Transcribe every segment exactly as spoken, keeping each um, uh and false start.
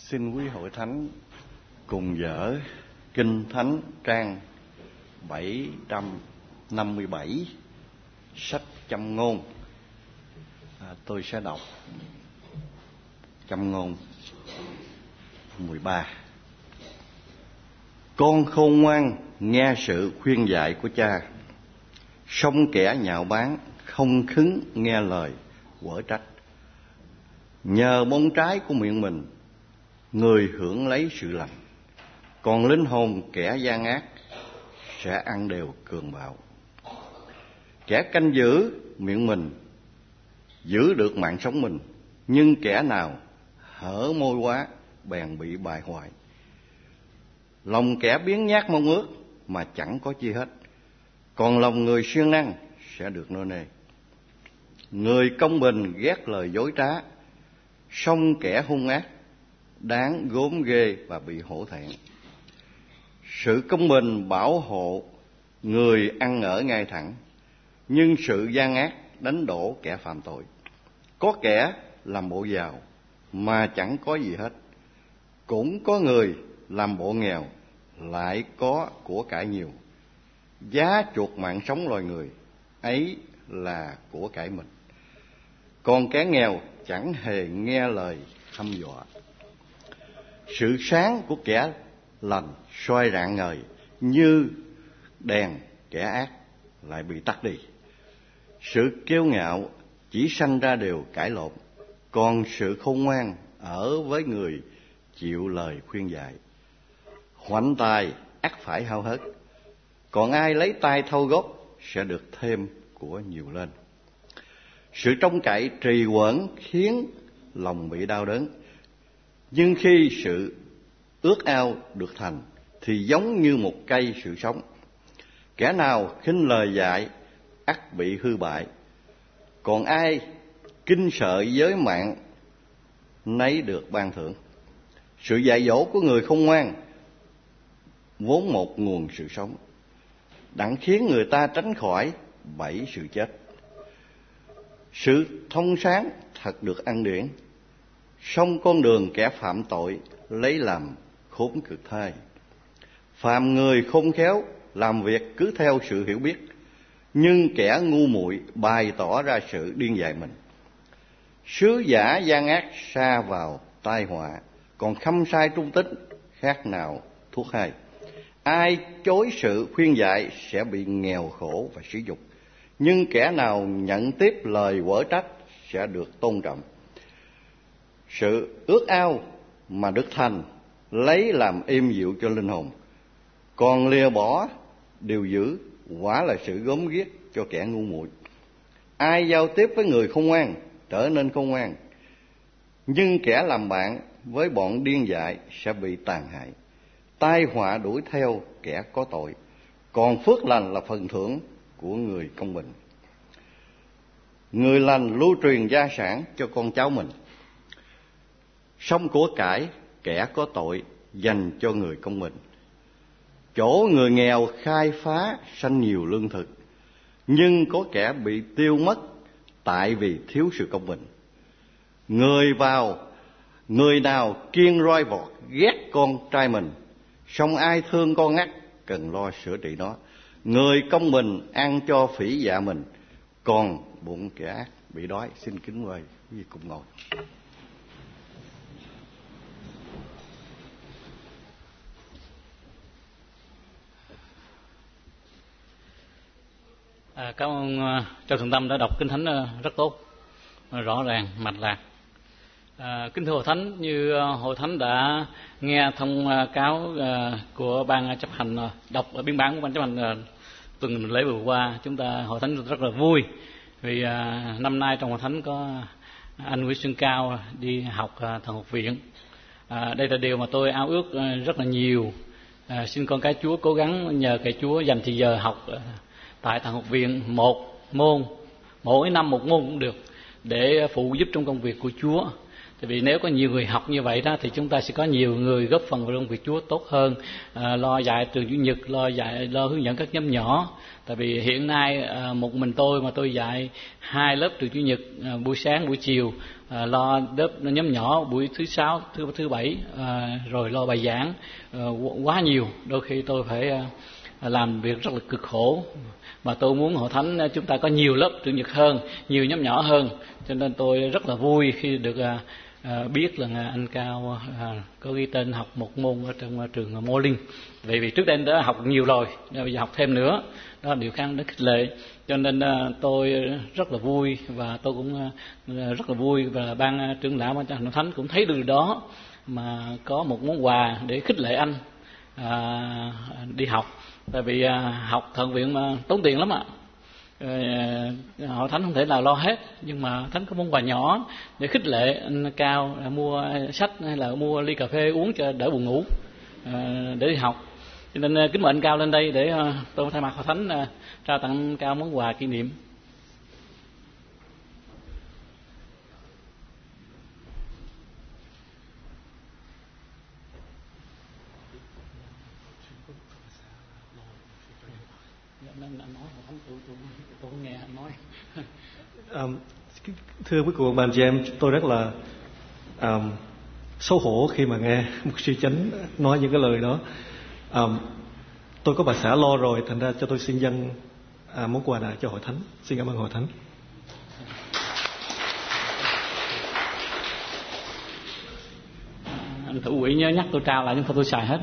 Xin quý hội thánh cùng dở Kinh Thánh trang bảy trăm năm mươi bảy, sách Châm Ngôn. À, tôi sẽ đọc Châm Ngôn mười ba. Con khôn ngoan nghe sự khuyên dạy của cha, song kẻ nhạo báng không khứng nghe lời quở trách. Nhờ bông trái của miệng mình, người hưởng lấy sự lành, còn linh hồn kẻ gian ác sẽ ăn đều cường bạo. Kẻ canh giữ miệng mình giữ được mạng sống mình, nhưng kẻ nào hở môi quá bèn bị bại hoại. Lòng kẻ biếng nhác mong ước mà chẳng có chi hết, còn lòng người siêng năng sẽ được nô nê. Người công bình ghét lời dối trá, song kẻ hung ác đáng gốm ghê và bị hổ thẹn. Sự công bình bảo hộ người ăn ở ngay thẳng, nhưng sự gian ác đánh đổ kẻ phạm tội. Có kẻ làm bộ giàu mà chẳng có gì hết, cũng có người làm bộ nghèo lại có của cải nhiều. Giá chuộc mạng sống loài người ấy là của cải mình, còn kẻ nghèo chẳng hề nghe lời hăm dọa. Sự sáng của kẻ lành soi rạng ngời, như đèn kẻ ác lại bị tắt đi. Sự kiêu ngạo chỉ sanh ra điều cãi lộn, còn sự khôn ngoan ở với người chịu lời khuyên dạy. Hoạnh tài ắt phải hao hết, còn ai lấy tay thâu góp sẽ được thêm của nhiều lên. Sự trông cậy trì hoãn khiến lòng bị đau đớn, nhưng khi sự ước ao được thành thì giống như một cây sự sống. Kẻ nào khinh lời dạy ắt bị hư bại, còn ai kinh sợ giới mạng nấy được ban thưởng. Sự dạy dỗ của người khôn ngoan vốn một nguồn sự sống, đặng khiến người ta tránh khỏi bẫy sự chết. Sự thông sáng thật được ăn điển, song con đường kẻ phạm tội lấy làm khốn cực thay. Phàm người khôn khéo làm việc cứ theo sự hiểu biết, nhưng kẻ ngu muội bày tỏ ra sự điên dại mình. Sứ giả gian ác sa vào tai họa, còn khâm sai trung tín khác nào thuốc hay. Ai chối sự khuyên dạy sẽ bị nghèo khổ và sỉ nhục, nhưng kẻ nào nhận tiếp lời quở trách sẽ được tôn trọng. Sự ước ao mà được thành lấy làm êm dịu cho linh hồn, còn lìa bỏ điều dữ quả là sự gớm ghiếc cho kẻ ngu muội. Ai giao tiếp với người khôn ngoan trở nên khôn ngoan, nhưng kẻ làm bạn với bọn điên dại sẽ bị tàn hại. Tai họa đuổi theo kẻ có tội, còn phước lành là phần thưởng của người công bình. Người lành lưu truyền gia sản cho con cháu mình, song của cải kẻ có tội dành cho người công bình. Chỗ người nghèo khai phá sanh nhiều lương thực, nhưng có kẻ bị tiêu mất tại vì thiếu sự công bình. Người vào người nào kiêng roi vọt ghét con trai mình, song ai thương con ác cần lo sửa trị nó. Người công bình ăn cho phỉ dạ mình, còn bụng kẻ ác bị đói. Xin kính mời quý vị cùng ngồi. À, cảm ơn uh, Châu Thượng Tâm đã đọc Kinh Thánh uh, rất tốt, uh, rõ ràng, mạch lạc. À, kính thưa Hội Thánh, như uh, Hội Thánh đã nghe thông uh, cáo uh, của ban chấp hành, uh, đọc uh, biên bản của ban chấp hành uh, tuần lễ vừa qua, chúng ta Hội Thánh rất là vui vì uh, năm nay trong Hội Thánh có anh Nguyễn Xuân Cao đi học uh, thần học viện. À, đây là điều mà tôi ao ước uh, rất là nhiều. À, xin con cái Chúa cố gắng nhờ cái Chúa dành thời giờ học uh, tại thần học viện một môn, mỗi năm một môn cũng được, để phụ giúp trong công việc của Chúa. Tại vì nếu có nhiều người học như vậy đó thì chúng ta sẽ có nhiều người góp phần vào công việc Chúa tốt hơn, à, lo dạy trường Chủ nhật, lo dạy, lo hướng dẫn các nhóm nhỏ. Tại vì hiện nay à, một mình tôi mà tôi dạy hai lớp trường Chủ nhật, à, buổi sáng buổi chiều, à, lo lớp nhóm nhỏ buổi thứ sáu thứ thứ bảy, à, rồi lo bài giảng, à, quá nhiều. Đôi khi tôi phải à, làm việc rất là cực khổ, mà tôi muốn hội thánh chúng ta có nhiều lớp chủ nhật hơn, nhiều nhóm nhỏ hơn. Cho nên tôi rất là vui khi được à, à, biết là anh Cao à, có ghi tên học một môn ở trong trường Mô Linh. Vì vì trước đây anh đã học nhiều rồi, bây giờ học thêm nữa, đó là điều kháng đến khích lệ. Cho nên à, tôi rất là vui, và tôi cũng à, rất là vui, và ban trưởng lão ban hội thánh cũng thấy được đó, mà có một món quà để khích lệ anh à, đi học. Tại vì à, học thần viện mà tốn tiền lắm ạ. À, hội thánh không thể nào lo hết, nhưng mà thánh có món quà nhỏ để khích lệ anh Cao à, mua sách hay là mua ly cà phê uống cho đỡ buồn ngủ à, để đi học. Cho nên à, kính mời anh Cao lên đây để à, tôi thay mặt hội thánh à, trao tặng anh Cao món quà kỷ niệm. Um, thưa quý cụ bà chị em, tôi rất là um, xấu hổ khi mà nghe mục sư Chánh nói những cái lời đó. Um, tôi có bà xã lo rồi, thành ra cho tôi xin dâng à, món quà này cho hội thánh. Xin cảm ơn hội thánh. Anh thủ quỹ nhớ nhắc tôi trao lại, chứ không tôi xài hết.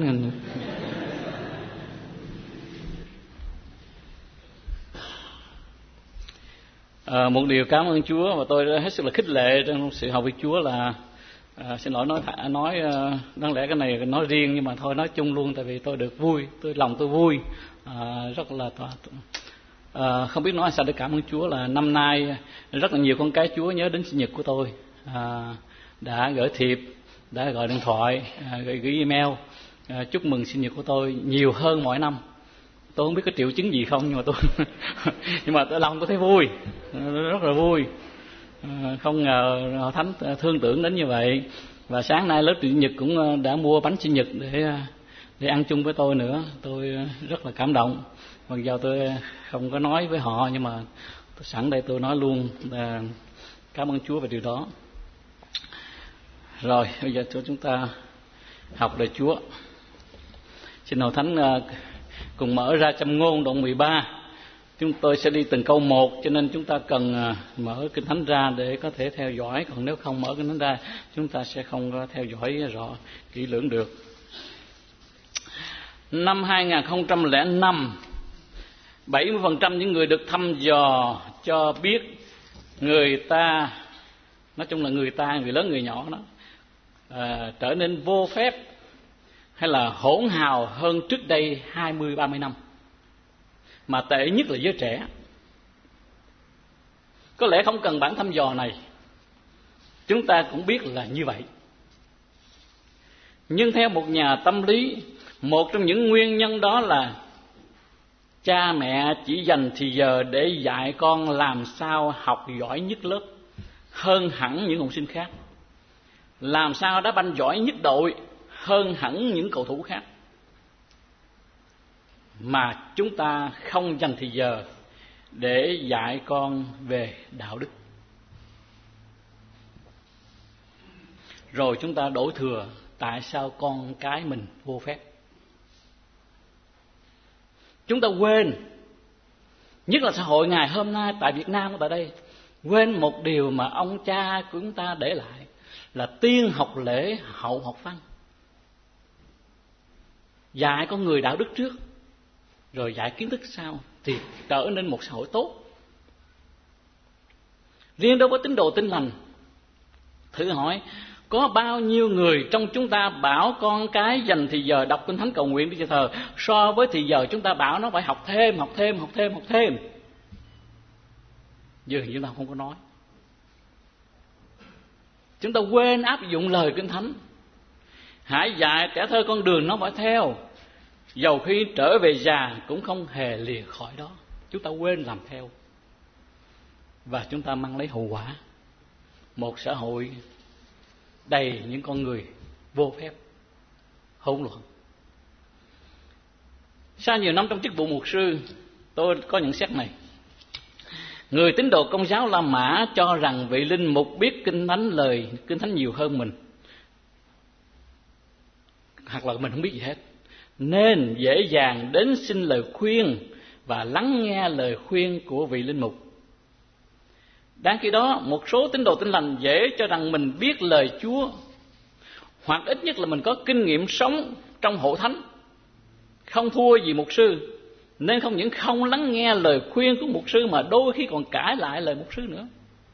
À, một điều cảm ơn Chúa và tôi hết sức là khích lệ trong sự học với Chúa là à, xin lỗi nói nói đáng lẽ cái này nói riêng, nhưng mà thôi nói chung luôn, tại vì tôi được vui, tôi lòng tôi vui à, rất là à, không biết nói sao để cảm ơn Chúa là năm nay rất là nhiều con cái Chúa nhớ đến sinh nhật của tôi, à, đã gửi thiệp, đã gọi điện thoại, à, gửi, gửi email à, chúc mừng sinh nhật của tôi nhiều hơn mỗi năm. Tôi không biết có triệu chứng gì không, nhưng mà tôi nhưng mà tôi lòng tôi thấy vui, rất là vui. À, không ngờ hội thánh thương tưởng đến như vậy. Và sáng nay lớp chủ nhật cũng đã mua bánh sinh nhật để để ăn chung với tôi nữa. Tôi rất là cảm động. Mặc dù tôi không có nói với họ, nhưng mà sẵn đây tôi nói luôn là cảm ơn Chúa về điều đó. Rồi bây giờ chúng ta học lời Chúa. Xin hội thánh cùng mở ra Châm Ngôn đoạn mười ba. Chúng tôi sẽ đi từng câu một, cho nên chúng ta cần mở Kinh Thánh ra để có thể theo dõi. Còn nếu không mở Kinh Thánh ra, chúng ta sẽ không có theo dõi rõ kỹ lưỡng được. Năm hai không không năm, bảy mươi phần trăm những người được thăm dò cho biết người ta, nói chung là người ta, người lớn người nhỏ đó, à, trở nên vô phép hay là hỗn hào hơn trước đây hai mươi ba mươi năm. Mà tệ nhất là giới trẻ. Có lẽ không cần bản thăm dò này, chúng ta cũng biết là như vậy. Nhưng theo một nhà tâm lý, một trong những nguyên nhân đó là cha mẹ chỉ dành thì giờ để dạy con làm sao học giỏi nhất lớp hơn hẳn những học sinh khác, làm sao đá banh giỏi nhất đội hơn hẳn những cầu thủ khác, mà chúng ta không dành thì giờ để dạy con về đạo đức. Rồi chúng ta đổ thừa tại sao con cái mình vô phép. Chúng ta quên, nhất là xã hội ngày hôm nay tại Việt Nam tại đây, quên một điều mà ông cha của chúng ta để lại là tiên học lễ hậu học văn. Dạy con người đạo đức trước, rồi dạy kiến thức sau, thì trở nên một xã hội tốt. Riêng đối với tín đồ tin lành, thử hỏi có bao nhiêu người trong chúng ta bảo con cái dành thì giờ đọc Kinh Thánh cầu nguyện đi cho thờ, so với thì giờ chúng ta bảo nó phải học thêm, học thêm, học thêm, học thêm. Dường như chúng ta không có nói. Chúng ta quên áp dụng lời Kinh Thánh. Hãy dạy trẻ thơ con đường nó phải theo, dầu khi trở về già cũng không hề lìa khỏi đó. Chúng ta quên làm theo, và chúng ta mang lấy hậu quả. Một xã hội đầy những con người vô phép, hỗn loạn. Sau nhiều năm trong chức vụ mục sư, tôi có nhận xét này: người tín đồ Công giáo La Mã cho rằng vị linh mục biết kinh thánh, lời kinh thánh nhiều hơn mình, hoặc là mình không biết gì hết, nên dễ dàng đến xin lời khuyên và lắng nghe lời khuyên của vị linh mục. Đáng khi đó, một số tín đồ Tin Lành dễ cho rằng mình biết lời Chúa, hoặc ít nhất là mình có kinh nghiệm sống trong hội thánh, không thua gì mục sư, nên không những không lắng nghe lời khuyên của mục sư mà đôi khi còn cãi lại lời mục sư nữa.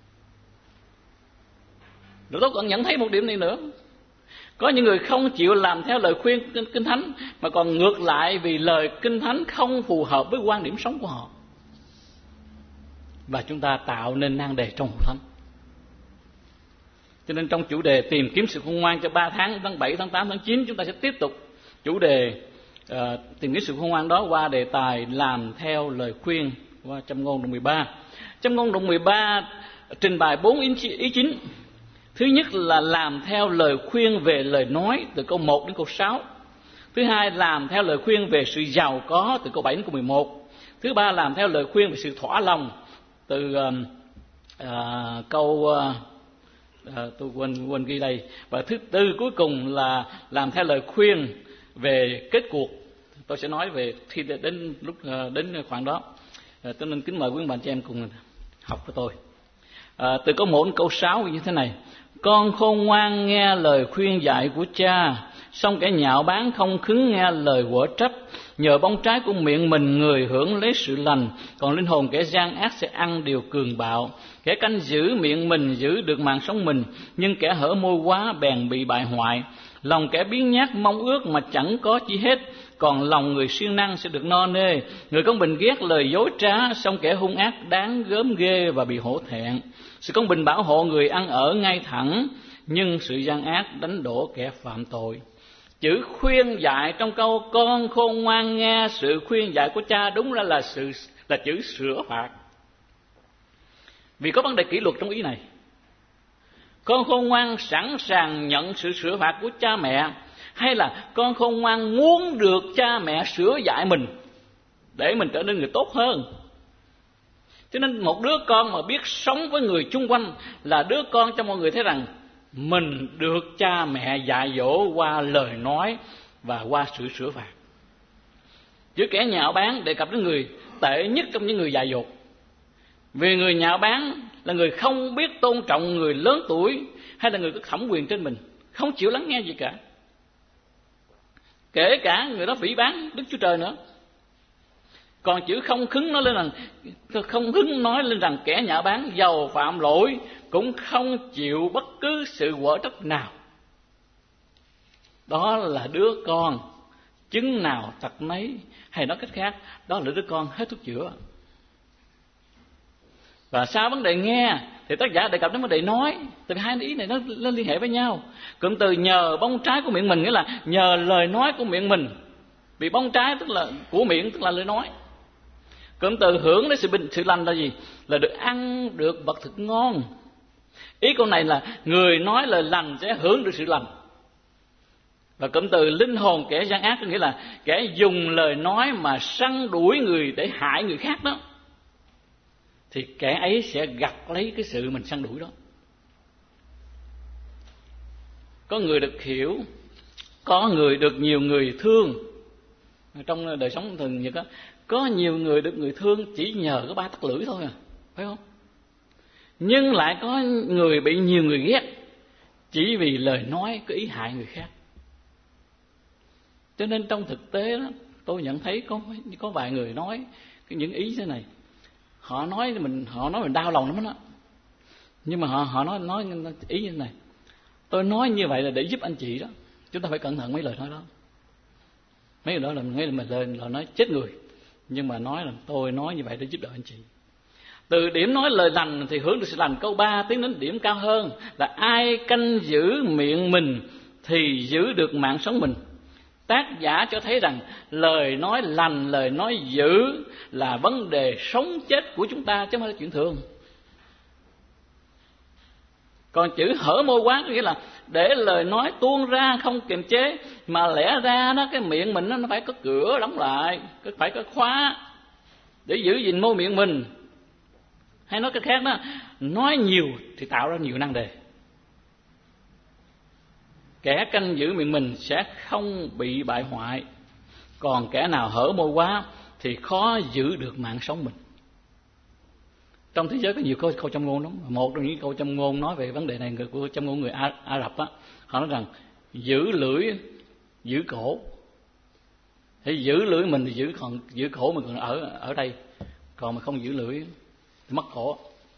Rồi tôi còn nhận thấy một điểm này nữa: có những người không chịu làm theo lời khuyên Kinh Thánh, mà còn ngược lại vì lời Kinh Thánh không phù hợp với quan điểm sống của họ. Và chúng ta tạo nên nan đề trong hội thánh. Cho nên trong chủ đề tìm kiếm sự khôn ngoan cho ba tháng, tháng bảy, tháng tám, tháng chín, chúng ta sẽ tiếp tục chủ đề uh, tìm kiếm sự khôn ngoan đó qua đề tài làm theo lời khuyên qua Châm ngôn đoạn mười ba. Châm ngôn đoạn mười ba trình bày bốn ý chính. Thứ nhất là làm theo lời khuyên về lời nói từ câu một đến câu sáu. Thứ hai, làm theo lời khuyên về sự giàu có từ câu bảy đến câu mười một. Thứ ba, làm theo lời khuyên về sự thỏa lòng từ uh, uh, câu uh, uh, tôi quên quên ghi đây. Và thứ tư cuối cùng là làm theo lời khuyên về kết cuộc. Tôi sẽ nói về khi đến lúc uh, đến khoảng đó. Uh, tôi nên kính mời quý bạn chị em cùng học với tôi. Uh, từ câu một đến câu sáu như thế này: con khôn ngoan nghe lời khuyên dạy của cha, song kẻ nhạo báng không khứng nghe lời quở trách. Nhờ bông trái của miệng mình người hưởng lấy sự lành, còn linh hồn kẻ gian ác sẽ ăn điều cường bạo. Kẻ canh giữ miệng mình giữ được mạng sống mình, nhưng kẻ hở môi quá bèn bị bại hoại. Lòng kẻ biếng nhác mong ước mà chẳng có chi hết, còn lòng người siêng năng sẽ được no nê. Người công bình ghét lời dối trá, song kẻ hung ác đáng gớm ghê và bị hổ thẹn. Sự công bình bảo hộ người ăn ở ngay thẳng, nhưng sự gian ác đánh đổ kẻ phạm tội. Chữ khuyên dạy trong câu con khôn ngoan nghe sự khuyên dạy của cha đúng ra là sự là chữ sửa phạt. Vì có vấn đề kỷ luật trong ý này. Con khôn ngoan sẵn sàng nhận sự sửa phạt của cha mẹ, hay là con khôn ngoan muốn được cha mẹ sửa dạy mình để mình trở nên người tốt hơn? Cho nên một đứa con mà biết sống với người chung quanh là đứa con cho mọi người thấy rằng mình được cha mẹ dạy dỗ qua lời nói và qua sự sửa phạt. Chữ kẻ nhạo báng đề cập đến người tệ nhất trong những người dạy dỗ. Vì người nhạo báng là người không biết tôn trọng người lớn tuổi hay là người có thẩm quyền trên mình, không chịu lắng nghe gì cả. Kể cả người đó phỉ báng Đức Chúa Trời nữa. Còn chữ không khứng nói lên rằng không khứng nói lên rằng kẻ nhạo báng dầu phạm lỗi cũng không chịu bất cứ sự quở trách nào. Đó là đứa con chứng nào tật nấy, hay nói cách khác, đó là đứa con hết thuốc chữa. Và sau vấn đề nghe thì tác giả đề cập đến vấn đề nói. Từ hai ý này nó, nó liên hệ với nhau. Cụm từ nhờ bông trái của miệng mình nghĩa là nhờ lời nói của miệng mình. Vì bông trái tức là của miệng tức là lời nói. Cụm từ hưởng lấy sự bình sự lành là gì? Là được ăn được vật thực ngon. Ý câu này là người nói lời lành sẽ hưởng được sự lành. Và cụm từ linh hồn kẻ gian ác có nghĩa là kẻ dùng lời nói mà săn đuổi người để hại người khác đó, thì kẻ ấy sẽ gặt lấy cái sự mình săn đuổi đó. Có người được hiểu, có người được nhiều người thương. Trong đời sống thường nhật á, có nhiều người được người thương chỉ nhờ có ba tắc lưỡi thôi à, phải không? Nhưng lại có người bị nhiều người ghét chỉ vì lời nói có ý hại người khác. Cho nên trong thực tế đó, tôi nhận thấy có có vài người nói những ý thế này. Họ nói mình họ nói mình đau lòng lắm đó. Nhưng mà họ họ nói nói ý như thế này. Tôi nói như vậy là để giúp anh chị đó. Chúng ta phải cẩn thận mấy lời nói đó. Mấy lời đó là mấy lời, lời, lời nói chết người. Nhưng mà nói là tôi nói như vậy để giúp đỡ anh chị. Từ điểm nói lời lành thì hưởng được sự lành. Câu ba tiến đến điểm cao hơn là ai canh giữ miệng mình thì giữ được mạng sống mình. Tác giả cho thấy rằng lời nói lành, lời nói dữ là vấn đề sống chết của chúng ta chứ không phải là chuyện thường. Còn chữ hở môi quá nghĩa là để lời nói tuôn ra không kiềm chế, mà lẽ ra đó cái miệng mình nó phải có cửa đóng lại, phải có khóa để giữ gìn môi miệng mình. Hay nói cách khác đó, nói nhiều thì tạo ra nhiều năng đề. Kẻ canh giữ miệng mình sẽ không bị bại hoại, còn kẻ nào hở môi quá thì khó giữ được mạng sống mình. Trong thế giới có nhiều câu, câu châm ngôn lắm. Một trong những câu châm ngôn nói về vấn đề này của châm ngôn người Ả, Ả Rập á, họ nói rằng giữ lưỡi giữ cổ. Thì giữ lưỡi mình thì giữ còn giữ cổ mình còn ở ở đây, còn mà không giữ lưỡi thì mất cổ.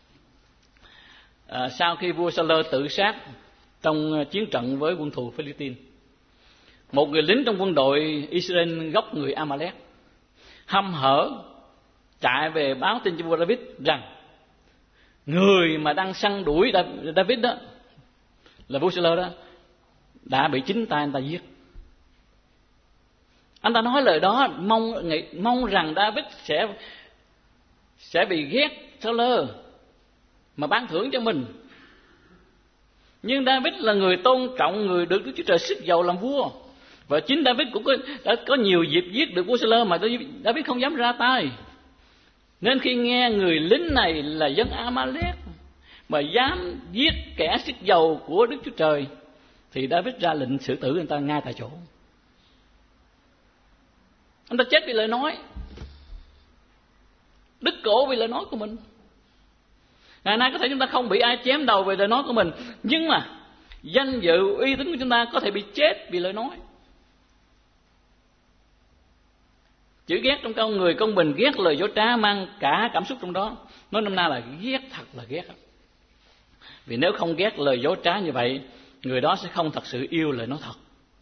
À, sau khi vua Sa-lơ tự sát trong chiến trận với quân thù Philippines, một người lính trong quân đội Israel gốc người Amalek hăm hở chạy về báo tin cho vua David rằng người mà đang săn đuổi David đó là vua Sa-lơ đó đã bị chính tay anh ta giết. Anh ta nói lời đó mong mong rằng David sẽ sẽ bị ghét Sa-lơ mà ban thưởng cho mình. Nhưng David là người tôn trọng, người được Đức Chúa Trời sức dầu làm vua, và chính David cũng có, đã có nhiều dịp giết được vua Sa-lơ mà David không dám ra tay. Nên khi nghe người lính này là dân Amalek mà dám giết kẻ sức dầu của Đức Chúa Trời, thì David ra lệnh xử tử người ta ngay tại chỗ. Anh ta chết vì lời nói, đứt cổ vì lời nói của mình. Ngày nay có thể chúng ta không bị ai chém đầu về lời nói của mình, nhưng mà danh dự uy tín của chúng ta có thể bị chết vì lời nói. Chữ ghét trong câu người công bình, ghét lời dối trá mang cả cảm xúc trong đó. Nói năm nay là ghét thật là ghét. Vì nếu không ghét lời dối trá như vậy, người đó sẽ không thật sự yêu lời nói thật.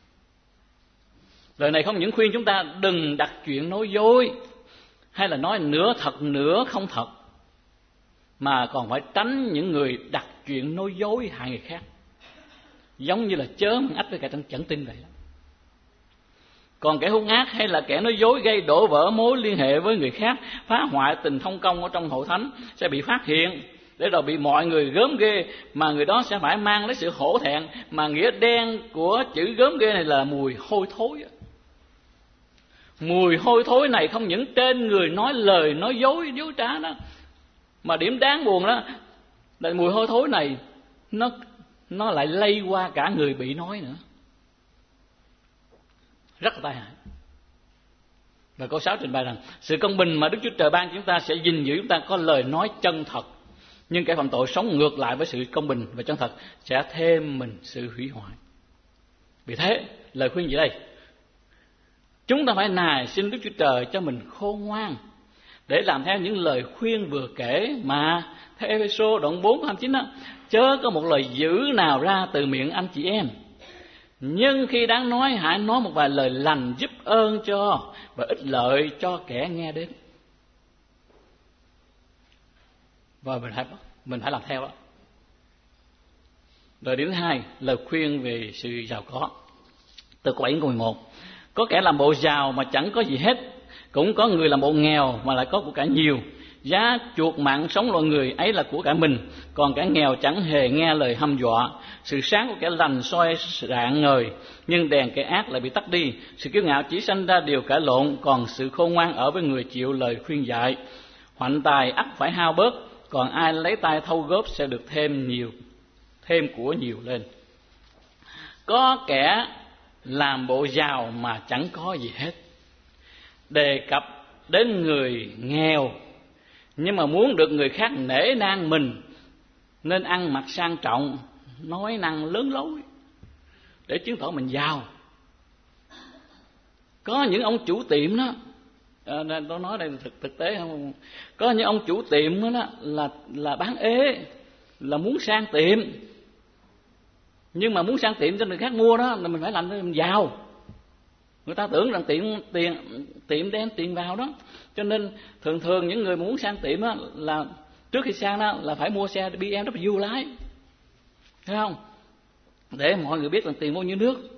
Lời này không những khuyên chúng ta đừng đặt chuyện nói dối, hay là nói nửa thật nửa không thật, mà còn phải tránh những người đặt chuyện nói dối hại người khác, giống như là chớ mang ách với kẻ chẳng tin vậy đó. Còn kẻ hung ác hay là kẻ nói dối gây đổ vỡ mối liên hệ với người khác, phá hoại tình thông công ở trong hội thánh sẽ bị phát hiện, để rồi bị mọi người gớm ghê, mà người đó sẽ phải mang lấy sự hổ thẹn. Mà nghĩa đen của chữ gớm ghê này là mùi hôi thối. Mùi hôi thối này không những trên người nói lời nói dối dối trá đó, mà điểm đáng buồn đó là mùi hôi thối này nó nó lại lây qua cả người bị nói nữa, rất là tai hại. Và câu sáu trình bày rằng sự công bình mà Đức Chúa Trời ban cho chúng ta sẽ gìn giữ chúng ta có lời nói chân thật, nhưng kẻ phạm tội sống ngược lại với sự công bình và chân thật sẽ thêm mình sự hủy hoại. Vì thế lời khuyên gì đây? Chúng ta phải nài xin Đức Chúa Trời cho mình khôn ngoan để làm theo những lời khuyên vừa kể, mà theo Ê-phê-sô đoạn bốn câu hai mươi chín đó, chớ có một lời dữ nào ra từ miệng anh chị em, nhưng khi đáng nói hãy nói một vài lời lành giúp ơn cho và ích lợi cho kẻ nghe đến. Và mình phải mình phải làm theo đó. Lời điểm thứ hai, lời khuyên về sự giàu có. Từ câu bảy câu mười một, có kẻ làm bộ giàu mà chẳng có gì hết, cũng có người làm bộ nghèo mà lại có của cải nhiều. Giá chuộc mạng sống loài người ấy là của cải mình, còn kẻ nghèo chẳng hề nghe lời hăm dọa. Sự sáng của kẻ lành soi rạng ngời, nhưng đèn kẻ ác lại bị tắt đi. Sự kiêu ngạo chỉ sanh ra điều cãi lộn, còn sự khôn ngoan ở với người chịu lời khuyên dạy. Hoạnh tài ắt phải hao bớt, còn ai lấy tay thâu góp sẽ được thêm nhiều, thêm của nhiều lên. Có kẻ làm bộ giàu mà chẳng có gì hết, đề cập đến người nghèo, nhưng mà muốn được người khác nể nang mình nên ăn mặc sang trọng, nói năng lớn lối để chứng tỏ mình giàu. Có những ông chủ tiệm đó, à, tôi nói đây thực thực tế không, có những ông chủ tiệm đó, đó là là bán ế, là muốn sang tiệm, nhưng mà muốn sang tiệm cho người khác mua đó là mình phải làm cho mình giàu. Người ta tưởng rằng tiệm tiền tiệm đem tiền vào đó, cho nên thường thường những người muốn sang tiệm đó là trước khi sang đó là phải mua xe bê em vê lái, thấy không? Để mọi người biết rằng tiền bao nhiêu nước.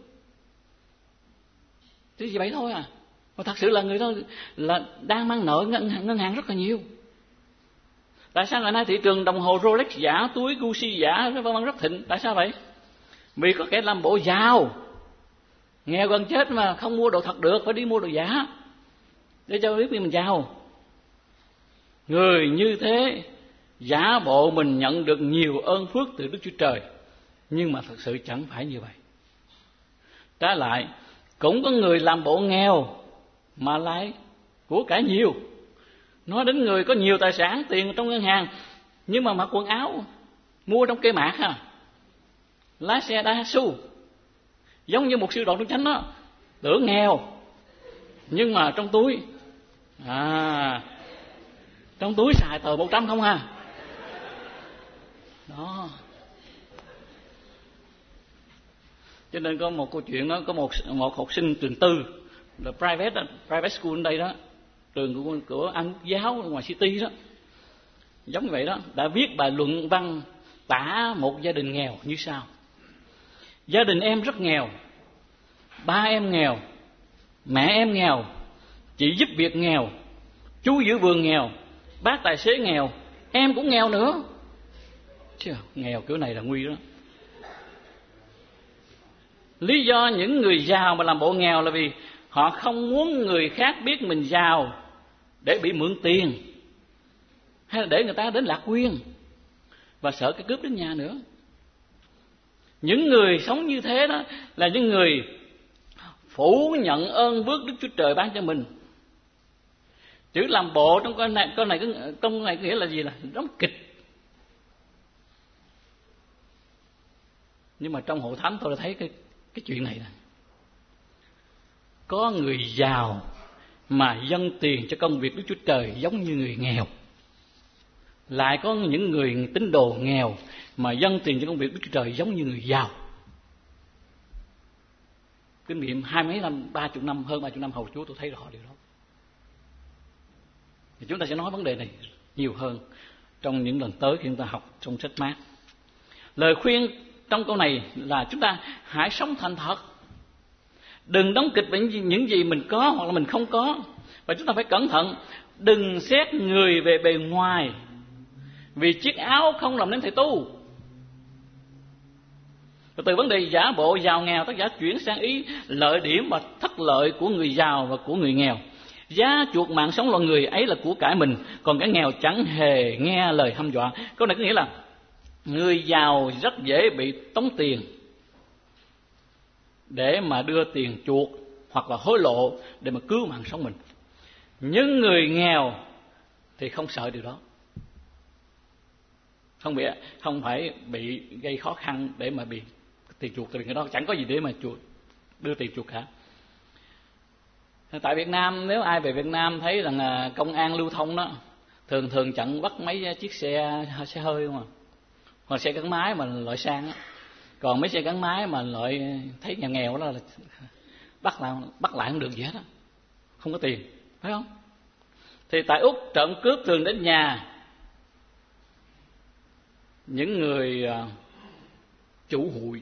Chứ gì vậy thôi à. Mà thật sự là người đó là đang mang nợ ngân hàng, ngân hàng rất là nhiều. Tại sao ngày nay thị trường đồng hồ Rolex giả, túi Gucci giả vân vân rất thịnh? Tại sao vậy? Vì có kẻ làm bộ giàu, nghèo gần chết mà không mua đồ thật được, phải đi mua đồ giả để cho biết mình giàu. Người như thế giả bộ mình nhận được nhiều ơn phước từ Đức Chúa Trời, nhưng mà thật sự chẳng phải như vậy. Trái lại, cũng có người làm bộ nghèo mà lại của cải nhiều. Nói đến người có nhiều tài sản, tiền trong ngân hàng, nhưng mà mặc quần áo mua trong cây mạc ha, lái xe Daihatsu, giống như một sư Đoàn Trung Chánh đó, tưởng nghèo nhưng mà trong túi à trong túi xài tờ một trăm không ha. Đó. Cho nên có một câu chuyện đó, có một một học sinh trường tư là private private school ở đây đó, trường của, của An Quốc giáo ngoài City đó, giống như vậy đó, đã viết bài luận văn tả một gia đình nghèo như sau: gia đình em rất nghèo, ba em nghèo, mẹ em nghèo, chị giúp việc nghèo, chú giữ vườn nghèo, bác tài xế nghèo, em cũng nghèo nữa. Chứ nghèo kiểu này là nguy đó. Lý do những người giàu mà làm bộ nghèo là vì họ không muốn người khác biết mình giàu để bị mượn tiền, hay là để người ta đến lạc quyên, và sợ cái cướp đến nhà nữa. Những người sống như thế đó là những người phủ nhận ơn phước Đức Chúa Trời ban cho mình. Chữ làm bộ trong câu này, câu này trong này nghĩa là gì? Là đóng kịch. Nhưng mà trong hội thánh tôi đã thấy cái cái chuyện này nè. Có người giàu mà dâng tiền cho công việc Đức Chúa Trời giống như người nghèo. Lại có những người tín đồ nghèo mà dâng tiền cho công việc Đức Chúa Trời giống như người giàu. Kinh nghiệm hai mấy năm, ba chục năm, hơn ba chục năm hầu Chúa, tôi thấy rõ điều đó. Thì chúng ta sẽ nói vấn đề này nhiều hơn trong những lần tới khi chúng ta học trong sách Mác. Lời khuyên trong câu này là chúng ta hãy sống thành thật, đừng đóng kịch với những gì mình có hoặc là mình không có. Và chúng ta phải cẩn thận, đừng xét người về bề ngoài, vì chiếc áo không làm nên thầy tu. Và từ vấn đề giả bộ giàu nghèo, tác giả chuyển sang ý lợi điểm và thất lợi của người giàu và của người nghèo. Giá chuộc mạng sống loài người ấy là của cải mình, còn kẻ nghèo chẳng hề nghe lời hăm dọa. Câu này có nghĩa là người giàu rất dễ bị tống tiền để mà đưa tiền chuộc hoặc là hối lộ để mà cứu mạng sống mình. Nhưng người nghèo thì không sợ điều đó, không bị không phải bị gây khó khăn để mà bị tiền chuộc, tại vì cái đó chẳng có gì để mà chuộc, đưa tiền chuộc cả. Tại Việt Nam, nếu ai về Việt Nam thấy rằng công an lưu thông đó thường thường chặn bắt mấy chiếc xe xe hơi không à, hoặc xe gắn máy mà loại sang đó. Còn mấy xe gắn máy mà loại thấy nghèo nghèo đó là bắt lại bắt lại không được gì hết đó, không có tiền, phải không? Thì tại Úc trộm cướp thường đến nhà những người chủ hụi.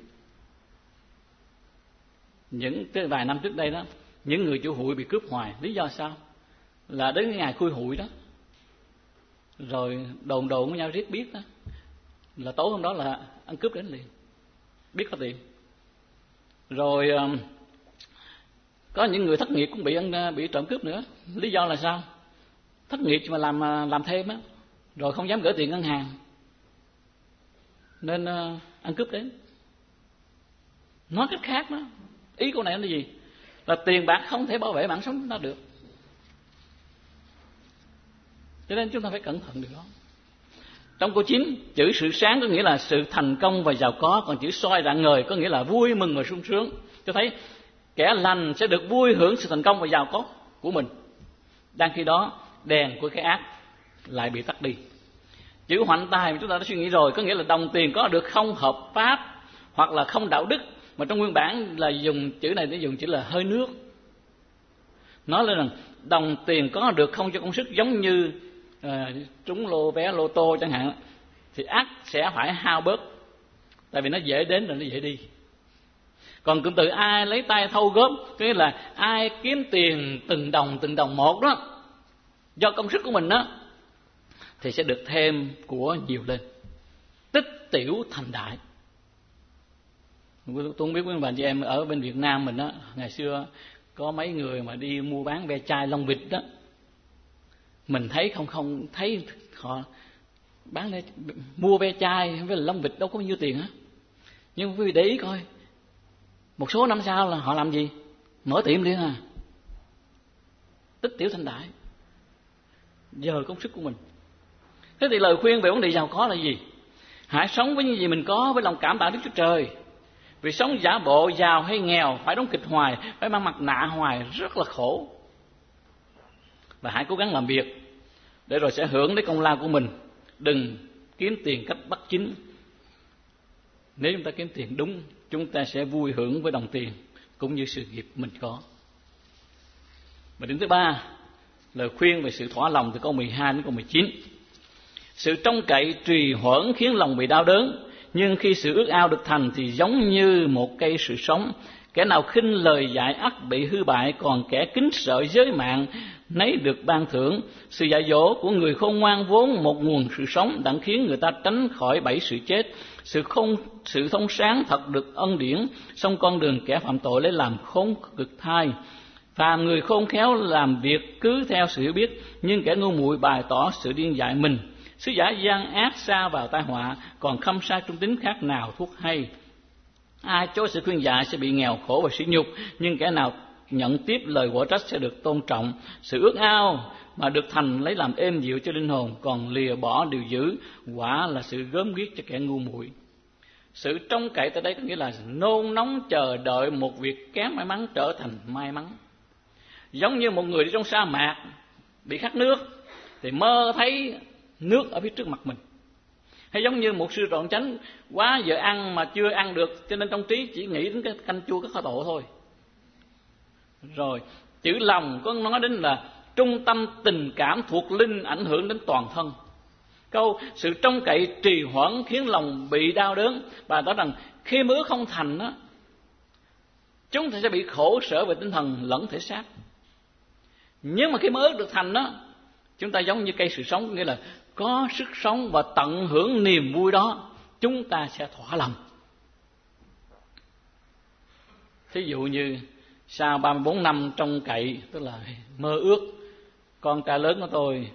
Những cái vài năm trước đây đó, những người chủ hụi bị cướp hoài. Lý do sao? Là đến cái ngày khui hụi đó, rồi đồn đồn với nhau riết biết đó, là tối hôm đó là ăn cướp đến liền, biết có tiền. Rồi có những người thất nghiệp cũng bị ăn bị trộm cướp nữa. Lý do là sao? Thất nghiệp mà làm làm thêm á, rồi không dám gửi tiền ngân hàng, nên uh, ăn cướp đến. Nói cách khác đó, ý câu này là gì? Là tiền bạc không thể bảo vệ mạng sống chúng ta được. Cho nên chúng ta phải cẩn thận điều đó. Trong câu chín, chữ sự sáng có nghĩa là sự thành công và giàu có, còn chữ soi rạng ngời có nghĩa là vui mừng và sung sướng. Cho thấy kẻ lành sẽ được vui hưởng sự thành công và giàu có của mình, đang khi đó đèn của cái ác lại bị tắt đi. Chữ hoạnh tài chúng ta đã suy nghĩ rồi, có nghĩa là đồng tiền có được không hợp pháp hoặc là không đạo đức, mà trong nguyên bản là dùng chữ này để dùng chữ là hơi nước. Nói lên rằng đồng tiền có được không cho công sức, giống như uh, trúng lô vé lô tô chẳng hạn, thì ác sẽ phải hao bớt, tại vì nó dễ đến rồi nó dễ đi. Còn cụm từ ai lấy tay thâu góp, có nghĩa là ai kiếm tiền từng đồng từng đồng một đó, do công sức của mình đó, thì sẽ được thêm của nhiều lên. Tích tiểu thành đại. Tôi không biết quý bà chị em ở bên Việt Nam mình á, ngày xưa có mấy người mà đi mua bán ve chai lông vịt đó, mình thấy không không thấy họ bán để mua ve chai với lông vịt đâu có bao nhiêu tiền á. Nhưng quý vị để ý coi, một số năm sau là họ làm gì? Mở tiệm liền à. Tích tiểu thành đại, giờ công sức của mình. Thế thì lời khuyên về vấn đề giàu có là gì? Hãy sống với những gì mình có với lòng cảm tạ Đức Chúa Trời. Vì sống giả bộ giàu hay nghèo, phải đóng kịch hoài, phải mang mặt nạ hoài, rất là khổ. Và hãy cố gắng làm việc để rồi sẽ hưởng lấy công lao của mình. Đừng kiếm tiền cách bất chính. Nếu chúng ta kiếm tiền đúng, chúng ta sẽ vui hưởng với đồng tiền cũng như sự nghiệp mình có. Và điểm thứ ba, lời khuyên về sự thỏa lòng từ câu mười hai đến câu mười chín. Sự trông cậy trì hoãn khiến lòng bị đau đớn, nhưng khi sự ước ao được thành thì giống như một cây sự sống. Kẻ nào khinh lời dạy ắt bị hư bại, còn kẻ kính sợ giới mạng nấy được ban thưởng. Sự dạy dỗ của người khôn ngoan vốn một nguồn sự sống, đặng khiến người ta tránh khỏi bẫy sự chết. Sự không sự thông sáng thật được ân điển, song con đường kẻ phạm tội lấy làm khốn cực thai. Phàm người khôn khéo làm việc cứ theo sự hiểu biết, nhưng kẻ ngu muội bày tỏ sự điên dại mình. Sứ giả gian ác sa vào tai họa, còn khâm sai trung tín khác nào thuốc hay. Ai chối sự khuyên dạy sẽ bị nghèo khổ và sỉ nhục, nhưng kẻ nào nhận tiếp lời quở trách sẽ được tôn trọng. Sự ước ao mà được thành lấy làm êm dịu cho linh hồn, còn lìa bỏ điều dữ quả là sự gớm ghiếc cho kẻ ngu muội. Sự trông cậy tại đây có nghĩa là nôn nóng chờ đợi một việc kém may mắn trở thành may mắn. Giống như một người đi trong sa mạc bị khát nước thì mơ thấy nước ở phía trước mặt mình. Hay giống như một sư trọn chánh quá giờ ăn mà chưa ăn được, cho nên trong trí chỉ nghĩ đến cái canh chua các kho tộ thôi. Rồi chữ lòng có nói đến là trung tâm tình cảm thuộc linh ảnh hưởng đến toàn thân. Câu sự trông cậy trì hoãn khiến lòng bị đau đớn, và nói rằng khi mơ ước không thành á, chúng ta sẽ bị khổ sở về tinh thần lẫn thể xác. Nhưng mà khi mơ ước được thành á, chúng ta giống như cây sự sống, nghĩa là có sức sống và tận hưởng niềm vui đó, chúng ta sẽ thỏa lòng. Thí dụ như sau ba mươi bốn năm trông cậy, tức là mơ ước con trai lớn của tôi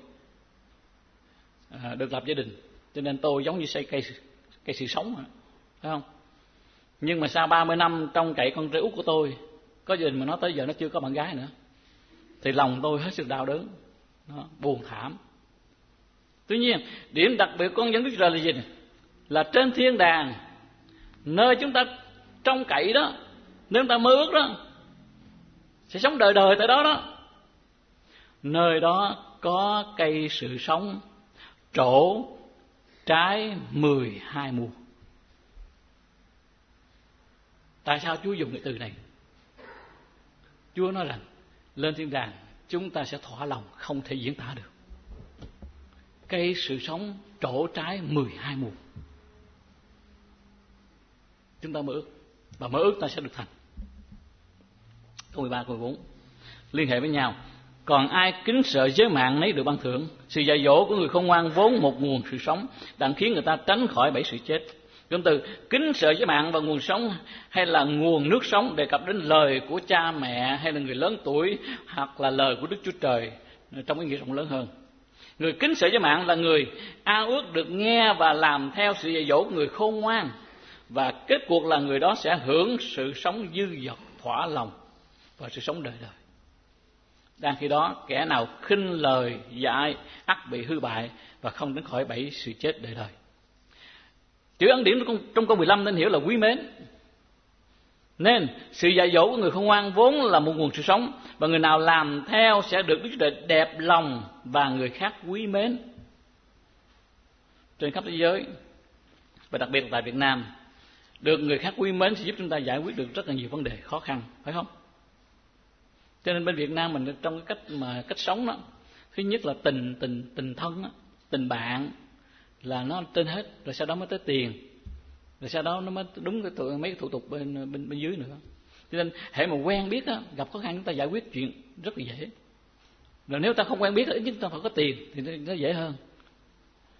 à, được lập gia đình, cho nên tôi giống như xây cây cây sự sống, phải không? Nhưng mà sau ba mươi năm trông cậy con trai út của tôi có gia đình mà nó tới giờ nó chưa có bạn gái nữa, thì lòng tôi hết sức đau đớn, nó buồn thảm. Tuy nhiên điểm đặc biệt con dân Đức Trời là gì? Là trên thiên đàng, nơi chúng ta trông cậy đó, nếu chúng ta mơ ước đó, sẽ sống đời đời tại đó đó. Nơi đó có cây sự sống trổ trái mười hai mùa. Tại sao Chúa dùng cái từ này? Chúa nói rằng lên thiên đàng chúng ta sẽ thỏa lòng không thể diễn tả được. Cây sự sống trổ trái mười hai mùa. Chúng ta mơ ước, và mơ ước ta sẽ được thành. Câu mười ba, câu mười bốn liên hệ với nhau. Còn ai kính sợ giới mạng nấy được ban thưởng. Sự dạy dỗ của người khôn ngoan vốn một nguồn sự sống, đặng khiến người ta tránh khỏi bẫy sự chết. Cụm từ kính sợ giới mạng và nguồn sống, hay là nguồn nước sống, đề cập đến lời của cha mẹ hay là người lớn tuổi, hoặc là lời của Đức Chúa Trời trong ý nghĩa rộng lớn hơn. Người kính sợ giới mạng là người ao ước được nghe và làm theo sự dạy dỗ của người khôn ngoan, và kết cuộc là người đó sẽ hưởng sự sống dư dật, thỏa lòng và sự sống đời đời. Đang khi đó kẻ nào khinh lời dạy ắt bị hư bại và không đến khỏi bẫy sự chết đời đời. Chữ ấn điểm trong câu mười lăm nên hiểu là quý mến. Nên sự dạy dỗ của người khôn ngoan vốn là một nguồn sự sống, và người nào làm theo sẽ được Đức Chúa Trời đẹp lòng và người khác quý mến. Trên khắp thế giới, và đặc biệt là tại Việt Nam, được người khác quý mến sẽ giúp chúng ta giải quyết được rất là nhiều vấn đề khó khăn, phải không? Cho nên bên Việt Nam mình trong cái cách mà cách sống đó, thứ nhất là tình tình tình thân đó, tình bạn là nó trên hết, rồi sau đó mới tới tiền, rồi sau đó nó mới đúng cái tụ, mấy cái thủ tục bên bên bên dưới nữa. Cho nên hễ mà quen biết đó, gặp khó khăn chúng ta giải quyết chuyện rất là dễ. Rồi nếu ta không quen biết, ít nhất ta phải có tiền thì nó, nó dễ hơn.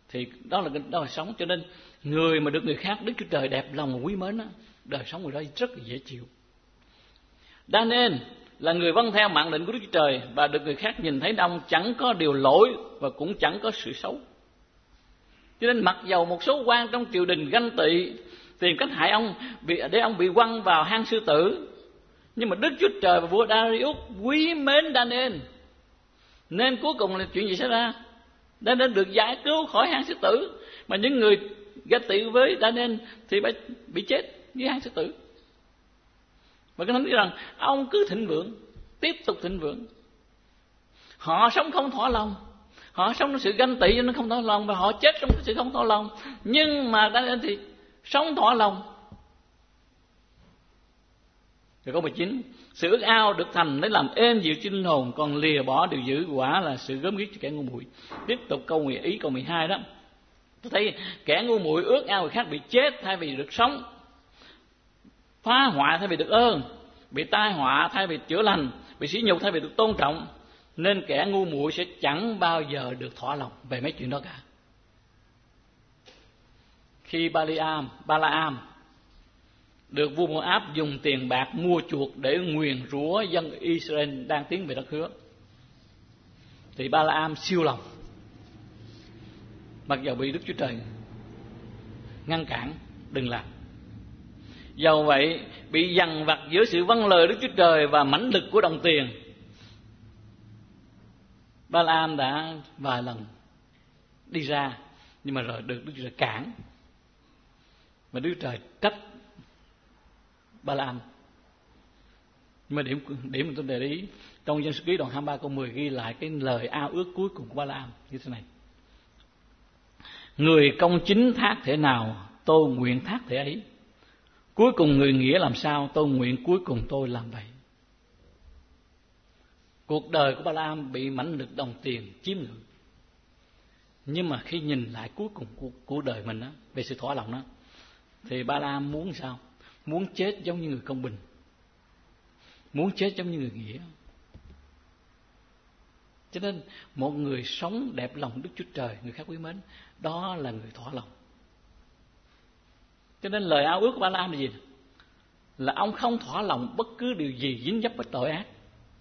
thì đó là đó là sống. Cho nên người mà được người khác Đức Chúa Trời đẹp lòng và quý mến đó, đời sống người đó rất là dễ chịu. Daniel là người vâng theo mạng lệnh của Đức Chúa Trời, và được người khác nhìn thấy ông chẳng có điều lỗi và cũng chẳng có sự xấu. Cho nên mặc dầu một số quan trong triều đình ganh tị tìm cách hại ông để ông bị quăng vào hang sư tử, nhưng mà Đức Chúa Trời và vua Darius quý mến Daniel, nên cuối cùng là chuyện gì xảy ra? Daniel được giải cứu khỏi hang sư tử, mà những người ganh tị với Daniel thì bị, bị chết dưới hang sư tử. Và cái thánh nói rằng ông cứ thịnh vượng, tiếp tục thịnh vượng. Họ sống không thỏa lòng, họ sống trong sự ganh tị cho nên không thỏa lòng, và họ chết trong sự không thỏa lòng. Nhưng mà Daniel thì sống thỏa lòng. Rồi câu mười chín, sự ước ao được thành để làm êm dịu cho linh hồn, còn lìa bỏ điều dữ quả là sự gớm ghiếc cho kẻ ngu muội. Tiếp tục câu mười ý câu mười hai đó. Tôi thấy kẻ ngu muội ước ao người khác bị chết thay vì được sống, phá hoại thay vì được ơn, bị tai họa thay vì chữa lành, bị sỉ nhục thay vì được tôn trọng, nên kẻ ngu muội sẽ chẳng bao giờ được thỏa lòng về mấy chuyện đó cả. Khi Balaam, Balaam được vua Moab dùng tiền bạc mua chuộc để nguyền rủa dân Israel đang tiến về đất hứa, thì Balaam siêu lòng, mặc dầu bị Đức Chúa Trời ngăn cản đừng làm. Dầu vậy, bị dằn vặt giữa sự vâng lời Đức Chúa Trời và mãnh lực của đồng tiền, Balaam đã vài lần đi ra, nhưng mà rồi được Đức Chúa Trời cản, và Đức Chúa Trời trách Balaam. Nhưng mà điểm điểm mà tôi để ý trong Dân Số Ký đoạn hai mươi ba câu mười ghi lại cái lời ao ước cuối cùng của Balaam như thế này: người công chính thác thể nào, tôi nguyện thác thể ấy. Cuối cùng người nghĩa làm sao, tôi nguyện cuối cùng tôi làm vậy. Cuộc đời của Balaam bị mãnh lực đồng tiền chiếm ngự, nhưng mà khi nhìn lại cuối cùng của, của đời mình đó, về sự thỏa lòng đó, thì Balaam muốn sao? Muốn chết giống như người công bình, muốn chết giống như người nghĩa. Cho nên một người sống đẹp lòng Đức Chúa Trời, người khác quý mến, đó là người thỏa lòng. Cho nên lời ao ước của Balaam là gì? Là ông không thỏa lòng bất cứ điều gì dính dấp với tội ác.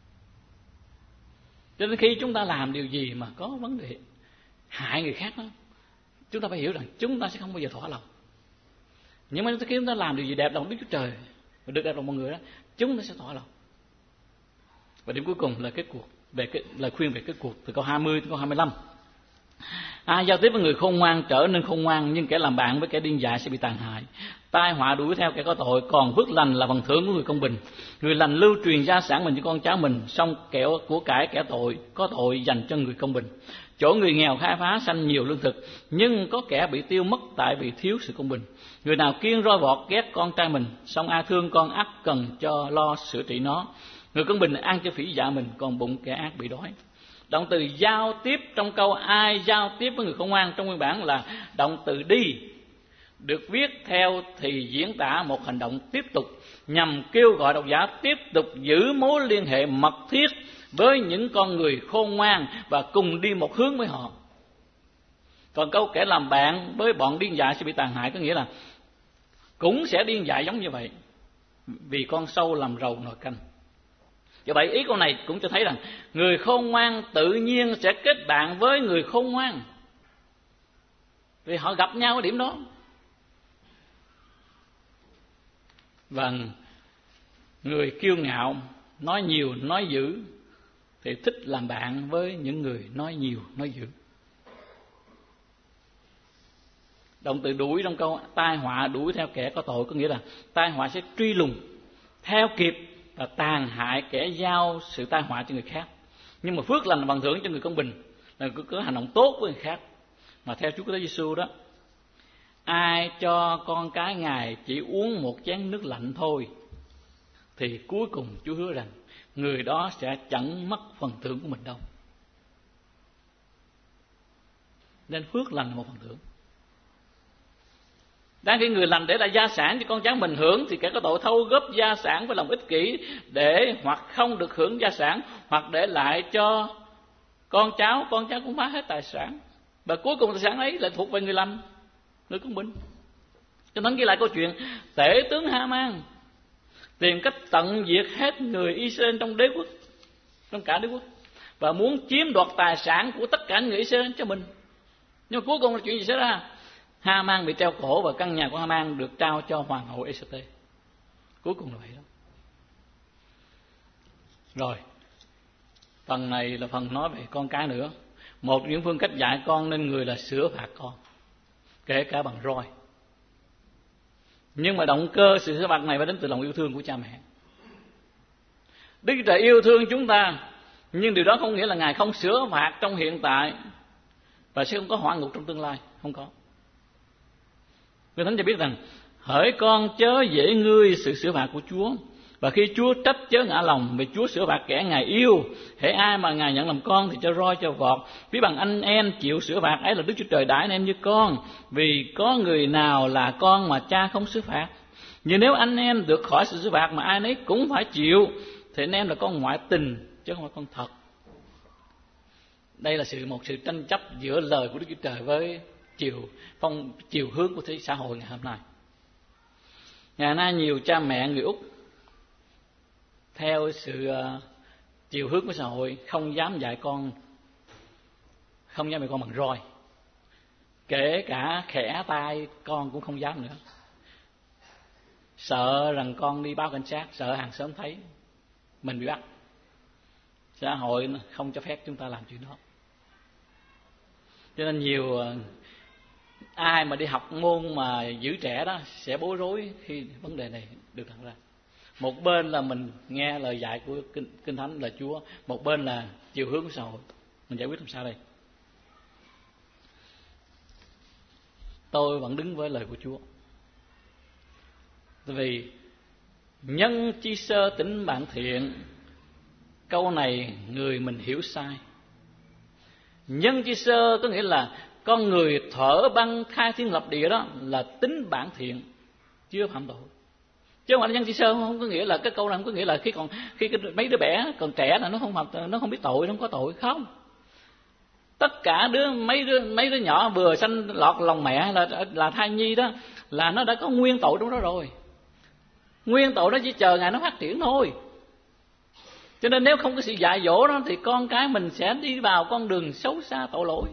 Cho nên khi chúng ta làm điều gì mà có vấn đề hại người khác đó, chúng ta phải hiểu rằng chúng ta sẽ không bao giờ thỏa lòng. Nhưng mà khi chúng ta làm điều gì đẹp lòng Đức Chúa Trời và được đẹp lòng mọi người đó, chúng ta sẽ thỏa lòng. Và điểm cuối cùng là kết cuộc, về cái lời khuyên về kết cuộc từ câu hai mươi đến câu hai mươi lăm. Ai giao tiếp với người khôn ngoan trở nên khôn ngoan, nhưng kẻ làm bạn với kẻ điên dại sẽ bị tàn hại. Tai họa đuổi theo kẻ có tội, còn phước lành là phần thưởng của người công bình. Người lành lưu truyền gia sản mình cho con cháu mình, song kẻo của cải kẻ tội có tội dành cho người công bình. Chỗ người nghèo khai phá sanh nhiều lương thực, nhưng có kẻ bị tiêu mất tại vì thiếu sự công bình. Người nào kiêng roi vọt ghét con trai mình, song ai thương con ắt cần cho lo sửa trị nó. Người công bình ăn cho phỉ dạ mình, còn bụng kẻ ác bị đói. Động từ giao tiếp trong câu ai giao tiếp với người khôn ngoan trong nguyên bản là động từ đi, được viết theo thì diễn tả một hành động tiếp tục nhằm kêu gọi độc giả tiếp tục giữ mối liên hệ mật thiết với những con người khôn ngoan và cùng đi một hướng với họ. Còn câu kẻ làm bạn với bọn điên dại sẽ bị tàn hại có nghĩa là cũng sẽ điên dại giống như vậy, vì con sâu làm rầu nồi canh. Do vậy ý câu này cũng cho thấy rằng người khôn ngoan tự nhiên sẽ kết bạn với người khôn ngoan, vì họ gặp nhau ở điểm đó. Và người kiêu ngạo, nói nhiều, nói dữ thì thích làm bạn với những người nói nhiều, nói dữ. Động từ đuổi trong câu tai họa đuổi theo kẻ có tội có nghĩa là tai họa sẽ truy lùng, theo kịp và tàn hại kẻ giao sự tai họa cho người khác. Nhưng mà phước lành là phần thưởng cho người công bình, là cứ có hành động tốt với người khác. Mà theo Chúa Kitô Giêsu đó, ai cho con cái Ngài chỉ uống một chén nước lạnh thôi, thì cuối cùng Chúa hứa rằng người đó sẽ chẳng mất phần thưởng của mình đâu. Nên phước lành là một phần thưởng. Đang khi người lành để lại gia sản cho con cháu mình hưởng, thì kẻ có tội thâu góp gia sản với lòng ích kỷ để hoặc không được hưởng gia sản, hoặc để lại cho con cháu, con cháu cũng phá hết tài sản. và cuối cùng tài sản ấy lại thuộc về người lành, người công bình. Kinh Thánh ghi lại câu chuyện tể tướng Ha-man tìm cách tận diệt hết người Israel trong đế quốc, trong cả đế quốc, và muốn chiếm đoạt tài sản của tất cả người Israel cho mình. Nhưng mà cuối cùng là chuyện gì xảy ra? Ha-man bị treo cổ và căn nhà của Ha-man được trao cho hoàng hậu Ê-xê-tê. Cuối cùng là vậy đó. Rồi, phần này là phần nói về con cái nữa. Một những phương cách dạy con nên người là sửa phạt con, kể cả bằng roi. Nhưng mà động cơ sự sửa phạt này phải đến từ lòng yêu thương của cha mẹ. Đức Chúa Trời yêu thương chúng ta, nhưng điều đó không nghĩa là Ngài không sửa phạt trong hiện tại và sẽ không có hỏa ngục trong tương lai. Không có. Người Thánh cho biết rằng hỡi con chớ dễ ngươi sự sửa phạt của Chúa, và khi Chúa trách chớ ngã lòng, vì Chúa sửa phạt kẻ Ngài yêu. Hễ ai mà Ngài nhận làm con thì cho roi cho vọt. Ví bằng anh em chịu sửa phạt ấy là Đức Chúa Trời đãi anh em như con, vì có người nào là con mà cha không sửa phạt. Nhưng nếu anh em được khỏi sự sửa phạt mà ai nấy cũng phải chịu, thì anh em là con ngoại tình chứ không phải con thật. Đây là sự một sự tranh chấp giữa lời của Đức Chúa Trời với chiều phong chiều hướng của thế xã hội ngày hôm nay. Ngày nay nhiều cha mẹ người Úc theo sự uh, chiều hướng của xã hội không dám dạy con, không dám dạy con bằng roi, kể cả khẽ tay con cũng không dám nữa. Sợ rằng con đi báo cảnh sát, sợ hàng xóm thấy mình bị bắt. Xã hội không cho phép chúng ta làm chuyện đó. Cho nên nhiều uh, ai mà đi học môn mà giữ trẻ đó sẽ bối rối khi vấn đề này được đặt ra. Một bên là mình nghe lời dạy của Kinh, Kinh Thánh là Chúa, một bên là chiều hướng của xã hội. Mình giải quyết làm sao đây? Tôi vẫn đứng với lời của Chúa. Vì nhân chi sơ tính bản thiện, câu này người mình hiểu sai. Nhân chi sơ có nghĩa là con người thở băng khai thiên lập địa, đó là tính bản thiện, chưa phạm tội. Chứ không phải là nhân chi sơ, không có nghĩa là cái câu này không có nghĩa là khi còn khi mấy đứa bé còn trẻ là nó không phạm, nó không biết tội, nó không có tội. Không, tất cả đứa mấy đứa mấy đứa nhỏ vừa sanh lọt lòng mẹ là là thai nhi đó, là nó đã có nguyên tội trong đó rồi. Nguyên tội đó chỉ chờ ngày nó phát triển thôi. Cho nên nếu không có sự dạy dỗ đó thì con cái mình sẽ đi vào con đường xấu xa tội lỗi.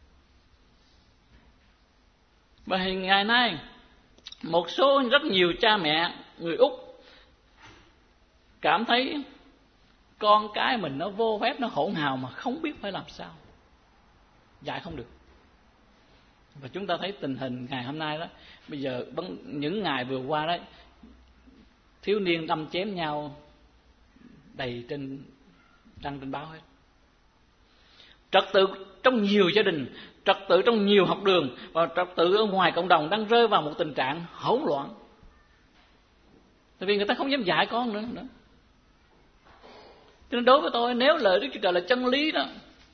Và ngày nay một số rất nhiều cha mẹ người Úc cảm thấy con cái mình nó vô phép, nó hỗn hào mà không biết phải làm sao, dạy không được. Và chúng ta thấy tình hình ngày hôm nay đó, bây giờ những ngày vừa qua đấy, thiếu niên đâm chém nhau đầy trên đăng trên báo hết. Trật tự trong nhiều gia đình, trật tự trong nhiều học đường và trật tự ở ngoài cộng đồng đang rơi vào một tình trạng hỗn loạn. Tại vì người ta không dám dạy con nữa, nữa. Cho nên đối với tôi, nếu lời Đức Chúa Trời là chân lý đó,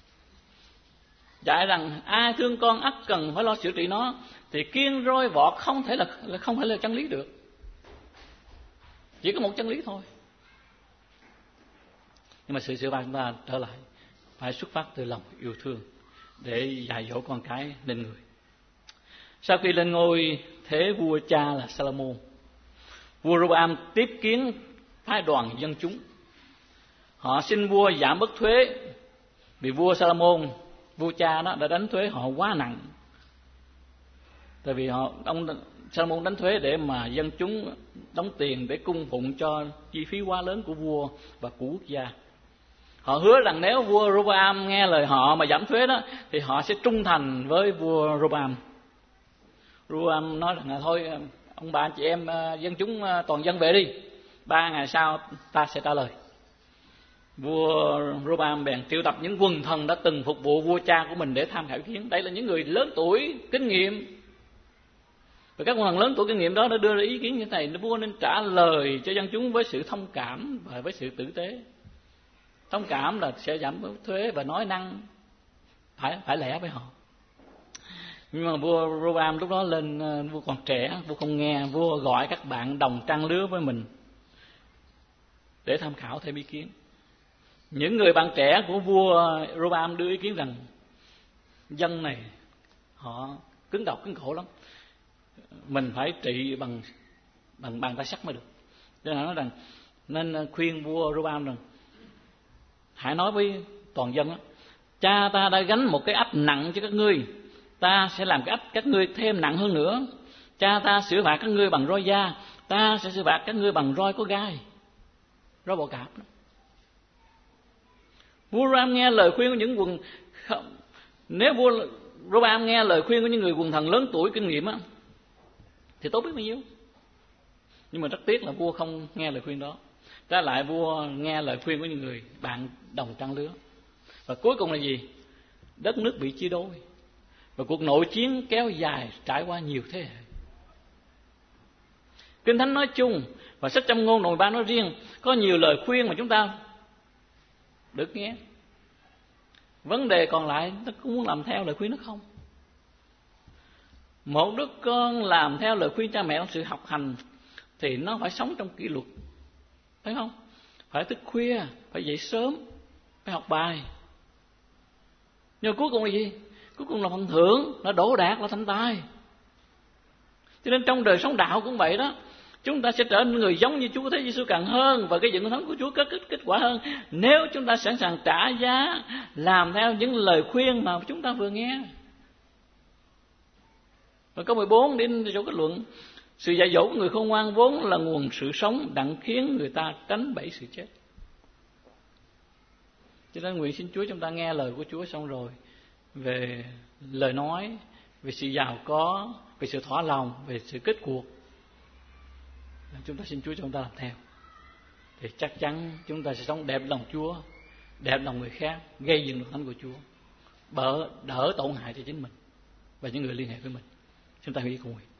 dạy rằng ai thương con ắt cần phải lo sửa trị nó, thì kiêng roi vọt không thể là, là không phải là chân lý được. Chỉ có một chân lý thôi. Nhưng mà sự sửa phạt chúng ta trở lại phải xuất phát từ lòng yêu thương để dạy dỗ con cái nên người. Sau khi lên ngôi thế vua cha là Salomon, vua Roboam tiếp kiến phái đoàn dân chúng. Họ xin vua giảm bớt thuế, vì vua Salomon, vua cha đó đã đánh thuế họ quá nặng. Tại vì họ ông Salomon đánh thuế để mà dân chúng đóng tiền để cung phụng cho chi phí quá lớn của vua và của quốc gia. Họ hứa rằng nếu vua Roboam nghe lời họ mà giảm thuế đó thì họ sẽ trung thành với vua Roboam. Roboam nói rằng là thôi ông bà anh chị em dân chúng toàn dân về đi, ba ngày sau ta sẽ trả lời. Vua Roboam bèn triệu tập những quần thần đã từng phục vụ vua cha của mình để tham khảo ý kiến. Đây là những người lớn tuổi kinh nghiệm, và các quần thần lớn tuổi kinh nghiệm đó đã đưa ra ý kiến như thế này: vua nên trả lời cho dân chúng với sự thông cảm và với sự tử tế. Thông cảm là sẽ giảm thuế và nói năng phải phải lẽ với họ. Nhưng mà vua Roboam lúc đó lên, vua còn trẻ, vua không nghe. Vua gọi các bạn đồng trang lứa với mình để tham khảo thêm ý kiến. Những người bạn trẻ của vua Roboam đưa ý kiến rằng dân này họ cứng đầu cứng cổ lắm. Mình phải trị bằng bằng bàn tay sắt mới được. Cho nên nói rằng nên khuyên vua Roboam rằng hãy nói với toàn dân đó, cha ta đã gánh một cái ách nặng cho các ngươi, ta sẽ làm cái ách các ngươi thêm nặng hơn nữa. Cha ta xử phạt các ngươi bằng roi da, ta sẽ xử phạt các ngươi bằng roi có gai, roi bọ cạp. Vua Roboam nghe lời khuyên của những quần không, nếu vua Roboam nghe lời khuyên của những người quần thần lớn tuổi kinh nghiệm á, thì tốt biết bao nhiêu. Nhưng mà rất tiếc là vua không nghe lời khuyên đó. Trái lại vua nghe lời khuyên của những người bạn đồng trang lứa. Và cuối cùng là gì? Đất nước bị chia đôi. Và cuộc nội chiến kéo dài trải qua nhiều thế hệ. Kinh Thánh nói chung và sách Châm ngôn đoạn ba nói riêng có nhiều lời khuyên mà chúng ta được nghe. Vấn đề còn lại nó cũng muốn làm theo lời khuyên nó không. Một đứa con làm theo lời khuyên cha mẹ trong sự học hành thì nó phải sống trong kỷ luật, phải không? Phải thức khuya, phải dậy sớm, phải học bài. Nhưng cuối cùng là gì? Cuối cùng là phần thưởng, là đỗ đạt, là thành tài. Cho nên trong đời sống đạo cũng vậy đó. Chúng ta sẽ trở nên người giống như Chúa Cứu Thế Giêsu càng hơn, và cái dựng thánh của Chúa có kết, kết quả hơn nếu chúng ta sẵn sàng trả giá làm theo những lời khuyên mà chúng ta vừa nghe. Và câu mười bốn đến chỗ kết luận: sự dạy dỗ của người khôn ngoan vốn là nguồn sự sống, đặng khiến người ta tránh bẫy sự chết. Cho nên nguyện xin Chúa chúng ta nghe lời của Chúa xong rồi, về lời nói, về sự giàu có, về sự thỏa lòng, về sự kết cuộc, chúng ta xin Chúa cho chúng ta làm theo, thì chắc chắn chúng ta sẽ sống đẹp lòng Chúa, đẹp lòng người khác, gây dựng được thánh của Chúa, bỡ đỡ tổn hại cho chính mình và những người liên hệ với mình. Chúng ta hãy cùng nguyện.